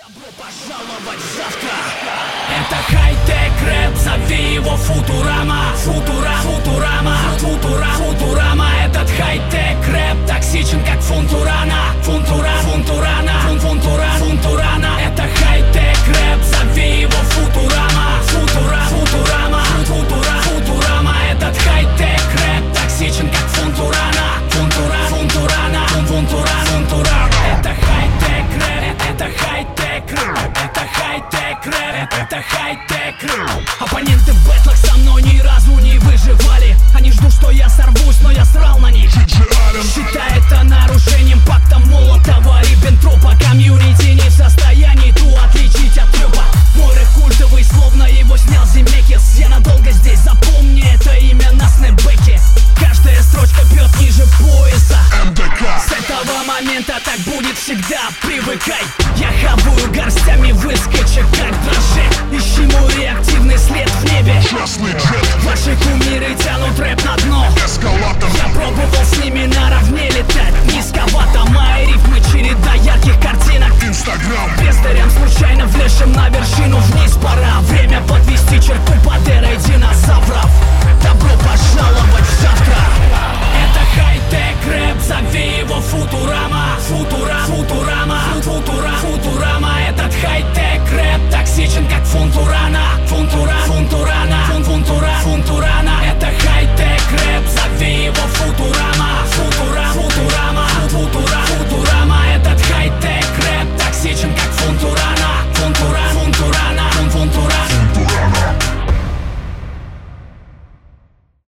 Добро пожаловать завтра. Это хай-тек рэп, зови его Футурама. Футурама. Этот хай-тек рэп токсичен, как фунтурана. Фунтурана. Это хай-тек рэп, зови его Футурама. Футурама. Этот хай-тек рэп токсичен, как фунтурана. Фунтурана. Это хай-тек рэп, это хай-тек рэп, это хай-тек рэп, это хай-тек рэп. Оппоненты в бэтлах со мной ни разу не выживали. Они ждут, что я сорвусь, но я срал на них. Считай это нарушением пакта Молотова и Бентропа. Комьюнити не в состоянии ту отличить от трёпа. Мой рэп культовый, словно его снял Земекис. Я надолго здесь, запомни это имя на снэпбэке. Каждая строчка бьет ниже пояса. С этого момента так будет всегда, привыкай. Я хаваю горстями выскочек, как дрожжи. Ищи мой реактивный след в небе. Ваши кумиры тянут рэп на дно. Я пробовал с ними наравне летать. Низковато, мои рифмы череда ярких картинок. Бездарям, случайно влезшим на вершину вниз пора. Время подвести черту под эрой динозавров. Добро пожаловать в завтра. Это хай-тек рэп, зови его Футурама. Футурама. Этот хай-тек рэп токсичен, как фунтурана. Фунтурана. Это хай-тек рэп, зови его